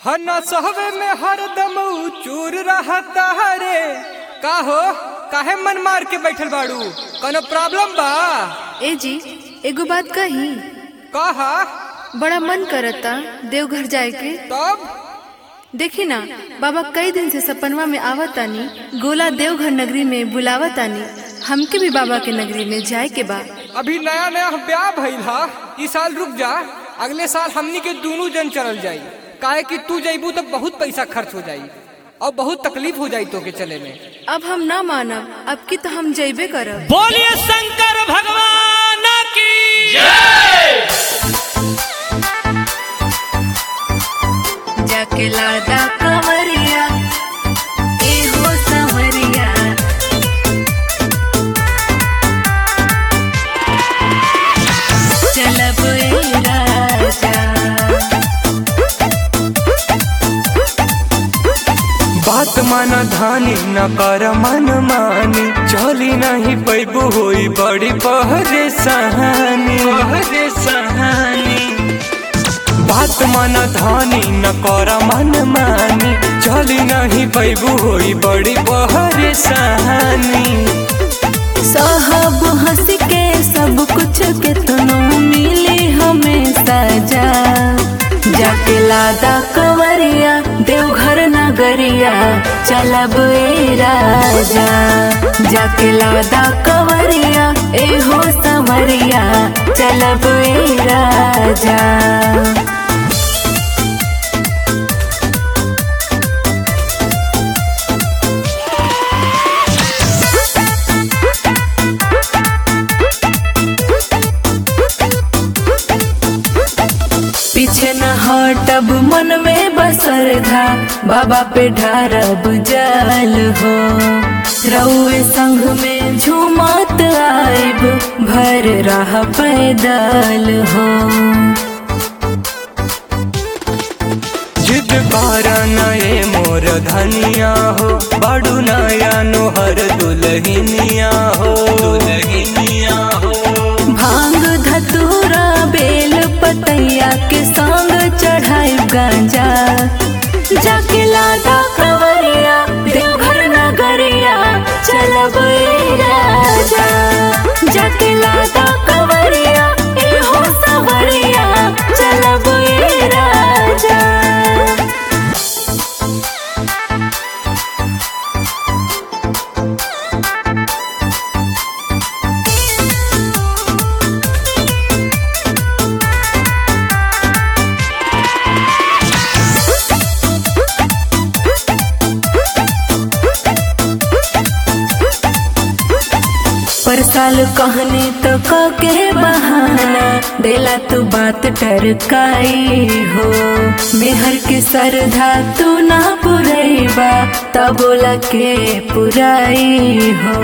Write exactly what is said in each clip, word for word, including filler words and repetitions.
हना सहवे में हरदम चूर रहता रे। का हो काहे मन मार के बैठल बाड़ू, कोनो प्रॉब्लम बा? ए जी एगो बात कही। कहा। बड़ा मन करता देवघर जाए के। तब देखी ना बाबा कई दिन से सपनवा में आवतानी, गोला देवघर नगरी में बुलावतानी, हमके भी बाबा के नगरी में जाए के बा। अभी नया नया ब्याह भइल हा, इस साल रुक जा, अगले साल हमनी के दोनों जन चलल जाई। काहे कि तू जाइबू तो बहुत पैसा खर्च हो जाई और बहुत तकलीफ हो जाई तो के चले में। अब हम ना मानब, अब की तो हम जइबे करब। बोलिए शंकर भगवान की जय। जाके लादा कंवरिया ए हो संवरिया, चलब ए राजा। बात माना धानी न कर मन मानी, चली नहीं पैबू होई बड़ी परेशानी परेशानी। बात माना धानी न कर मन मानी, चली नहीं पैबू होई बड़ी परेशानी। साहब हंस के सब कुछ कितनो मिली हमें सजा। जाके लादा कंवरिया देवघर नगरिया, चलब ए राजा। जाके लादा कंवरिया ए हो संवरिया, चलब ए राजा। पीछे न हटब मन में बसर था, बाबा पे ढारब जल हो। रउए संग में झूमत आइब, भर राह पैदल हो। जिद बारा नए मोर धनिया हो, बड़ू नया नोहर दुल्हनिया हो दुल्हनिया हो। भांग धतूरा बेल पतैया के संग चढ़ाई गांजा। जाके लादा कंवरिया देवघर नगरिया, चलब ए राजा। जाके लादा कंवरिया ए हो संवरिया, चलब ए राजा। पर साल कहने तो के बहाना, देला तू बात टरकाई हो। मेहर के सरधा तू ना पुरैबा, तब बोला के पुराई हो।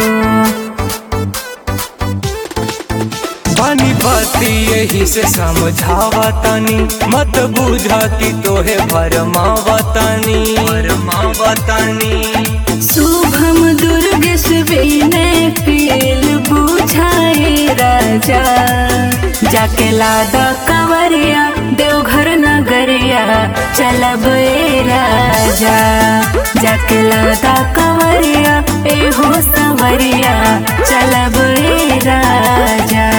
पानी बाती यही से समझावतानी, मत बुझाती तोहे भरमावतानी भरमावतानी। शुभम दुर्गेश विनय पील बुझाए राजा। जाके लादा कंवरिया देवघर नगरिया, चलब ए राजा। जाके लादा कंवरिया ए हो संवरिया, चलब ए राजा।